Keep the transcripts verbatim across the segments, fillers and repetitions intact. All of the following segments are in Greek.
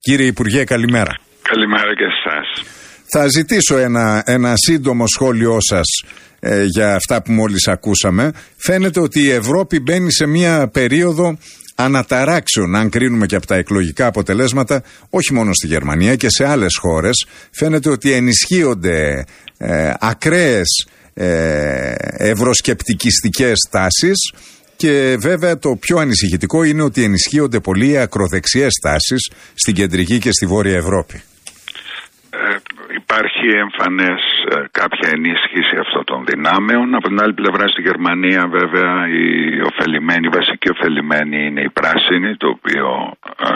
Κύριε Υπουργέ, καλημέρα. Καλημέρα και εσάς. Θα ζητήσω ένα, ένα σύντομο σχόλιο σας ε, για αυτά που μόλις ακούσαμε. Φαίνεται ότι η Ευρώπη μπαίνει σε μια περίοδο αναταράξεων, αν κρίνουμε και από τα εκλογικά αποτελέσματα, όχι μόνο στη Γερμανία και σε άλλες χώρες. Φαίνεται ότι ενισχύονται ε, ακραίες ε, ευρωσκεπτικιστικές τάσεις και βέβαια το πιο ανησυχητικό είναι ότι ενισχύονται πολύ οι ακροδεξιές τάσεις στην κεντρική και στη βόρεια Ευρώπη. Ε, υπάρχει εμφανές ε, κάποια ενίσχυση αυτών των δυνάμεων. Από την άλλη πλευρά στη Γερμανία βέβαια η ωφελημένη, η βασική ωφελημένη είναι η πράσινη, το οποίο ε,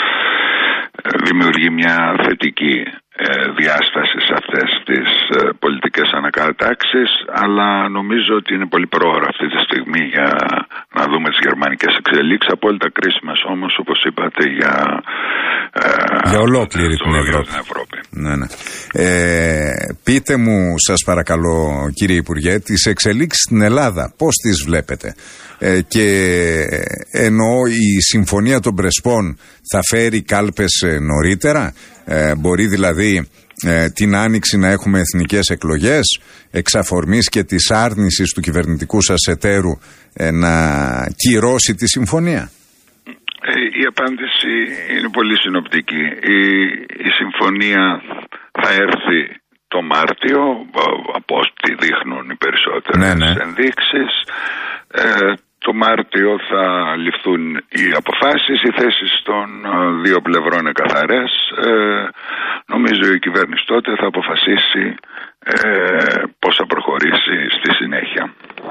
δημιουργεί μια θετική ε, διάσταση σε αυτές τις ε, πολιτικές ανακατάξεις, αλλά νομίζω ότι είναι πολύ πρόωρο αυτή τη στιγμή για να δούμε τις γερμανικές εξελίξεις, απόλυτα κρίσιμες όμως, όπως είπατε, για, ε, για ολόκληρη την Ευρώπη. Ευρώπη. Ναι, ναι. Ε, πείτε μου, σας παρακαλώ κύριε Υπουργέ, τις εξελίξεις στην Ελλάδα πώς τις βλέπετε? Ε, και εννοώ, η συμφωνία των Πρεσπών θα φέρει κάλπες νωρίτερα, ε, μπορεί δηλαδή ε, την Άνοιξη να έχουμε εθνικές εκλογές εξ αφορμής και της άρνησης του κυβερνητικού σας εταίρου ε, να κυρώσει τη συμφωνία? Η απάντηση είναι πολύ συνοπτική. Η, η συμφωνία θα έρθει το Μάρτιο, από ό,τι δείχνουν οι περισσότερες ναι, ναι. ενδείξεις. Ε, το Μάρτιο θα ληφθούν οι αποφάσεις, οι θέσεις των δύο πλευρών είναι καθαρές. Ε, νομίζω η κυβέρνηση τότε θα αποφασίσει ε, πώς θα προχωρήσει στη συνέχεια.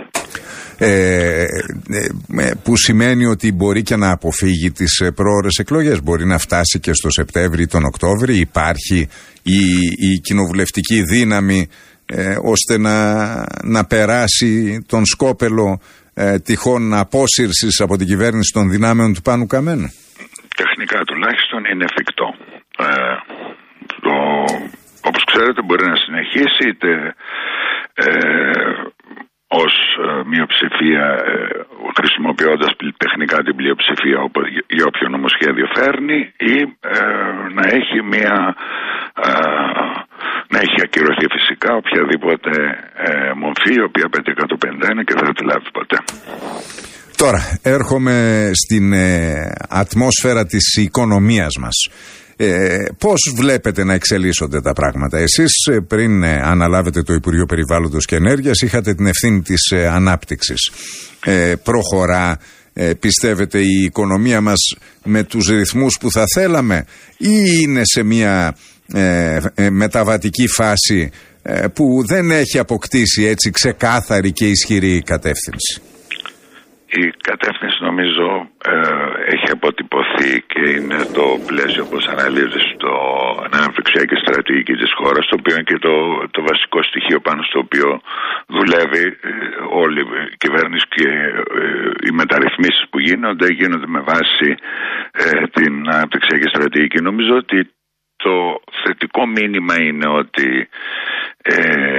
Ε, ε, που σημαίνει ότι μπορεί και να αποφύγει τις πρόωρες εκλογές, μπορεί να φτάσει και στο Σεπτέμβρη ή τον Οκτώβρη. Υπάρχει η, η κοινοβουλευτική δύναμη ε, ώστε να, να περάσει τον σκόπελο ε, τυχόν απόσυρσης από την κυβέρνηση των δυνάμεων του Πάνου Καμένου? Τεχνικά τουλάχιστον είναι εφικτό. Ε, το, όπως ξέρετε μπορεί να συνεχίσει είτε ε, ως ε, μειοψηφία, ε, χρησιμοποιώντας τεχνικά την πλειοψηφία για όποιο νομοσχέδιο φέρνει, ή ε, να έχει μια ε, να έχει ακυρωθεί φυσικά οποιαδήποτε ε, μορφή η οποία απαιτεί εκατόν πενήντα ένα και δεν θα τη λάβει ποτέ. Τώρα έρχομαι στην ε, ατμόσφαιρα της οικονομίας μας. Ε, πώς βλέπετε να εξελίσσονται τα πράγματα? Εσείς ε, πριν ε, αναλάβετε το Υπουργείο Περιβάλλοντος και Ενέργειας είχατε την ευθύνη της ε, ανάπτυξης. Ε, προχωρά, ε, πιστεύετε, η οικονομία μας με τους ρυθμούς που θα θέλαμε, ή είναι σε μια ε, ε, μεταβατική φάση ε, που δεν έχει αποκτήσει έτσι ξεκάθαρη και ισχυρή κατεύθυνση? Η κατεύθυνση νομίζω ε, έχει αποτυπωθεί και είναι το πλαίσιο όπως αναλύεται στο αναπτυξιακή στρατηγική της χώρας, το οποίο είναι και το, το βασικό στοιχείο πάνω στο οποίο δουλεύει ε, όλη η κυβέρνηση, και ε, οι μεταρρυθμίσεις που γίνονται γίνονται με βάση ε, την αναπτυξιακή στρατηγική. Νομίζω ότι το θετικό μήνυμα είναι ότι ε,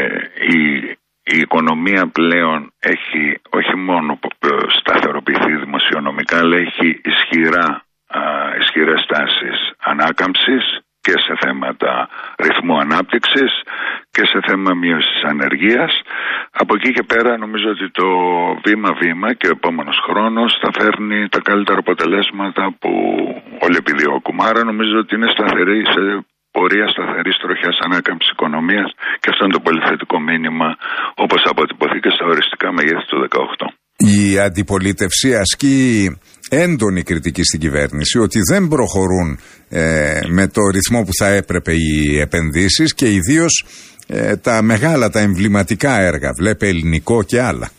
η Η οικονομία πλέον έχει όχι μόνο σταθεροποιηθεί δημοσιονομικά, αλλά έχει ισχυρά, α, ισχυρές τάσεις ανάκαμψης και σε θέματα ρυθμού ανάπτυξης και σε θέμα μείωσης ανεργίας. Από εκεί και πέρα νομίζω ότι το βήμα-βήμα και ο επόμενος χρόνος θα φέρνει τα καλύτερα αποτελέσματα που όλοι επιδιώκουμε. Άρα νομίζω ότι είναι σταθερή σε πορεία σταθερής τροχιάς ανάκαμψης οικονομίας, και αυτό είναι το πολύ θετικό μήνυμα, όπως αποτυπωθεί και στα οριστικά μεγέθη του δεκαοκτώ. Η αντιπολίτευση ασκεί έντονη κριτική στην κυβέρνηση ότι δεν προχωρούν ε, με το ρυθμό που θα έπρεπε οι επενδύσεις, και ιδίως ε, τα μεγάλα, τα εμβληματικά έργα, βλέπε Ελληνικό και άλλα.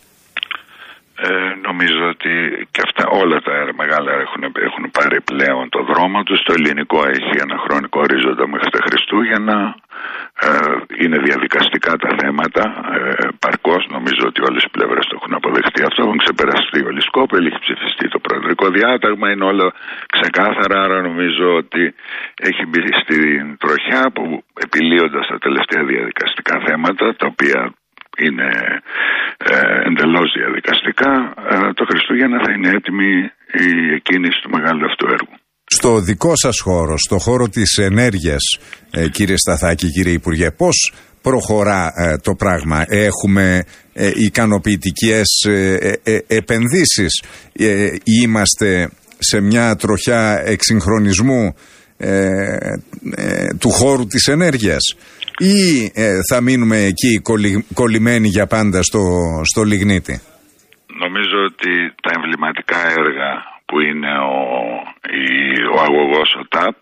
Ε, νομίζω ότι και αυτά όλα τα μεγάλα έχουν, έχουν πάρει πλέον το δρόμο τους. Το Ελληνικό έχει ένα χρονικό ορίζοντα μέχρι τα Χριστούγεννα. Ε, είναι διαδικαστικά τα θέματα ε, παρκώς. Νομίζω ότι όλες οι πλευρές το έχουν αποδεχτεί αυτό. Έχουν ξεπεραστεί όλοι οι σκόπελοι, έχει ψηφιστεί το προεδρικό διάταγμα, είναι όλα ξεκάθαρα. Άρα νομίζω ότι έχει μπει στην τροχιά που, επιλύοντας τα τελευταία διαδικαστικά θέματα, τα οποία είναι ε, εντελώς διαδικαστικά, ε, το Χριστούγεννα θα είναι έτοιμη η εκκίνηση του μεγάλου αυτού έργου. Στο δικό σας χώρο, στο χώρο της ενέργειας, ε, κύριε Σταθάκη, κύριε Υπουργέ, πώς προχωρά ε, το πράγμα? Έχουμε ε, ικανοποιητικές ε, ε, ε, επενδύσεις? Ε, είμαστε σε μια τροχιά εξυγχρονισμού ε, ε, του χώρου της ενέργειας, ή ε, θα μείνουμε εκεί κολλη, κολλημένοι για πάντα στο, στο λιγνίτη? Νομίζω ότι τα εμβληματικά έργα που είναι ο, η, ο αγωγός, ο ΤΑΠ,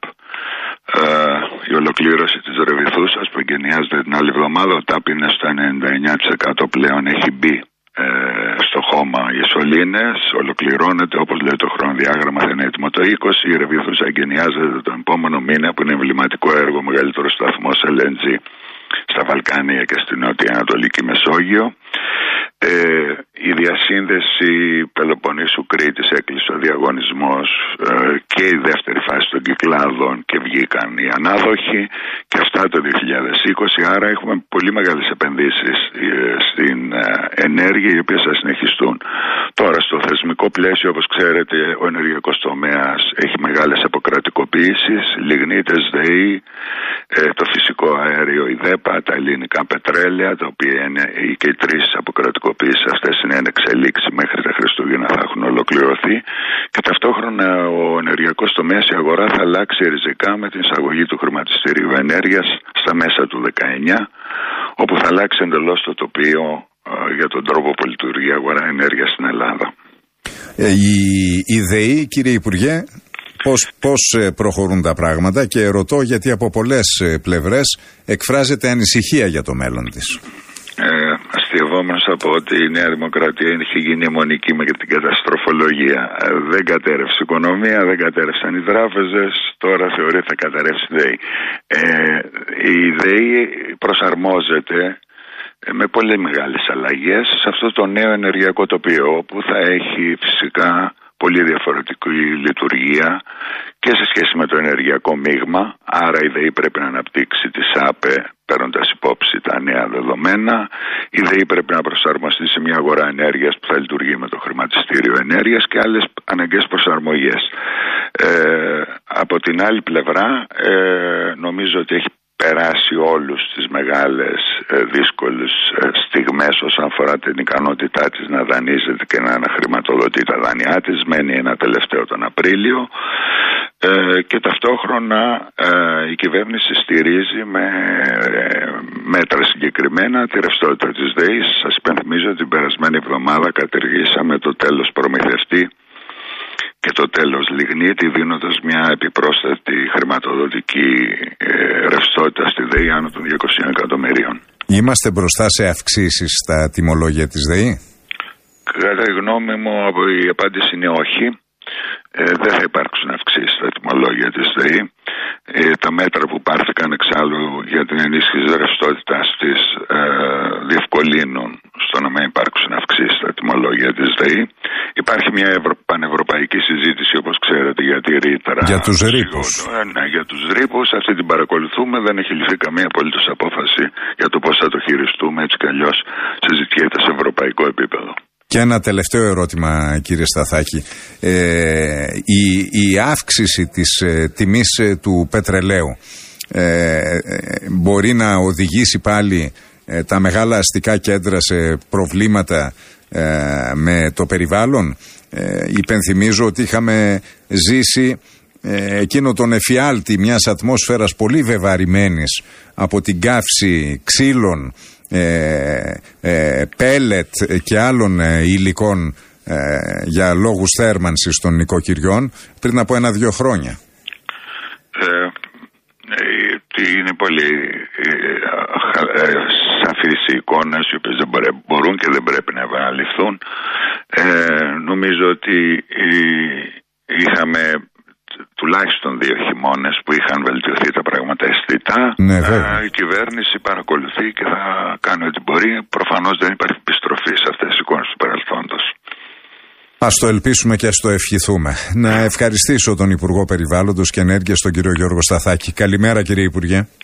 ε, η ολοκλήρωση της Ρεβιθούσας που εγκαινιάζεται την άλλη εβδομάδα, ο ΤΑΠ είναι στο ενενήντα εννέα τοις εκατό πλέον, έχει μπει ε, στο χώμα οι σωλήνες, ολοκληρώνεται όπως λέει το χρονοδιάγραμμα, θα είναι έτοιμο το είκοσι. Η Ρεβιθούσα εγκαινιάζεται τον επόμενο μήνα, που είναι εμβληματικό έργο, μεγαλύτερο σταθμός ελ εν τζι στα Βαλκάνια και στην Νότια Ανατολική Μεσόγειο. Ε, η διασύνδεση Πελοποννήσου Κρήτης, έκλεισε ο διαγωνισμός ε, και η δεύτερη φάση των Κυκλάδων και βγήκαν οι ανάδοχοι, και αυτά το δύο χιλιάδες είκοσι. Άρα έχουμε πολύ μεγάλες επενδύσεις ε, στην ε, ενέργεια, οι οποίες θα συνεχιστούν. Τώρα στο θεσμικό πλαίσιο, όπως ξέρετε, ο ενεργειακός τομέας έχει μεγάλες αποκρατικοποιήσεις, λιγνίτες, ΔΕΗ, ε, το φυσικό αέριο, η ΔΕΠΑ, τα ελληνικά πετρέλαια, τα οποία είναι και οι τρεις αποκρατικοποιήσεις αυτές είναι εν εξελίξη, μέχρι τα Χριστούγεννα θα έχουν ολοκληρωθεί, και ταυτόχρονα ο ενεργειακός τομέας, η αγορά θα αλλάξει ριζικά με την εισαγωγή του χρηματιστηρίου ενέργειας στα μέσα του δεκαεννιά, όπου θα αλλάξει εντελώς το τοπίο ε, για τον τρόπο που λειτουργεί η αγορά ενέργειας στην Ελλάδα. Ε, η, η ΔΕΗ, κύριε Υπουργέ, πώς, πώς προχωρούν τα πράγματα? Και ρωτώ γιατί από πολλές πλευρές εκφράζεται ανησυχία για το μέλλον της. Ε, αστειευόμενος από ότι η Νέα Δημοκρατία έχει γίνει αιμονική με την καταστροφολογία. Ε, δεν κατέρευσε η οικονομία, δεν κατέρευσαν οι τράπεζες, τώρα θεωρείται θα καταρρεύσει η ΔΕΗ. Ε, η ΔΕΗ προσαρμόζεται με πολύ μεγάλες αλλαγές σε αυτό το νέο ενεργειακό τοπίο, που θα έχει φυσικά πολύ διαφορετική λειτουργία και σε σχέση με το ενεργειακό μείγμα. Άρα η ΔΕΗ πρέπει να αναπτύξει τη ΣΑΠΕ παίρνοντας υπόψη τα νέα δεδομένα. Η ΔΕΗ πρέπει να προσαρμοστεί σε μια αγορά ενέργειας που θα λειτουργεί με το χρηματιστήριο ενέργειας και άλλες αναγκαίες προσαρμογές. Ε, από την άλλη πλευρά ε, νομίζω ότι έχει περάσει όλους τις μεγάλες ε, δύσκολες ε, στιγμές όσον αφορά την ικανότητά της να δανείζεται και να αναχρηματοδοτεί τα δάνειά της. Μένει ένα τελευταίο τον Απρίλιο ε, και ταυτόχρονα ε, η κυβέρνηση στηρίζει με ε, μέτρα συγκεκριμένα τη ρευστότητα της ΔΕΗ. Σας υπενθυμίζω ότι την περασμένη εβδομάδα κατηργήσαμε το τέλος προμηθευτή και το τέλος λιγνίτη, δίνοντας μια επιπρόσθετη χρηματοδοτική ε, ρευστότητα στη ΔΕΗ άνω των διακοσίων εκατομμυρίων. Είμαστε μπροστά σε αυξήσεις στα τιμολόγια της ΔΕΗ? Κατά τη γνώμη μου η απάντηση είναι όχι. Ε, δεν θα υπάρξουν αυξήσεις στα τιμολόγια της ΔΕΗ. Ε, τα μέτρα που πάρθηκαν εξάλλου για την ενίσχυση της ρευστότητας της ε, διευκολύνουν στο να μην υπάρξουν αυξήσεις στα τιμολόγια της ΔΕΗ. Υπάρχει μια ευρω... πανευρωπαϊκή συζήτηση, όπως ξέρετε, για τη ρήτρα. Για τους ρήπους. Ε, ναι, για τους ρήπους. Αυτή την παρακολουθούμε. Δεν έχει ληφθεί καμία απολύτως απόφαση για το πώς θα το χειριστούμε. Έτσι κι αλλιώς συζητιέται σε ευρωπαϊκό επίπεδο. Και ένα τελευταίο ερώτημα, κύριε Σταθάκη. Ε, η, η αύξηση της ε, τιμής ε, του πετρελαίου ε, ε, μπορεί να οδηγήσει πάλι ε, τα μεγάλα αστικά κέντρα σε προβλήματα ε, με το περιβάλλον? Ε, υπενθυμίζω ότι είχαμε ζήσει ε, εκείνο τον εφιάλτη μιας ατμόσφαιρας πολύ βεβαρημένης από την καύση ξύλων, Ε, ε, πέλετ και άλλων ε, υλικών ε, για λόγους θέρμανσης των νοικοκυριών πριν από ένα-δύο χρόνια. Ε, ε, είναι πολύ ε, ε, σαφείς οι εικόνες, οι οποίες δεν μπορούν και δεν πρέπει να επαναληφθούν. Ε, νομίζω ότι ε, είχαμε τουλάχιστον δύο χειμώνες που είχαν βελτιωθεί τα πράγματα αισθητά. Ναι, ε, η κυβέρνηση παρακολουθεί και θα κάνει ό,τι μπορεί. Προφανώς δεν υπάρχει επιστροφή σε αυτές τις εικόνες του παρελθόντος. Ας το ελπίσουμε και ας το ευχηθούμε. Να ευχαριστήσω τον Υπουργό Περιβάλλοντος και Ενέργειας, τον κύριο Γιώργο Σταθάκη. Καλημέρα, κύριε Υπουργέ.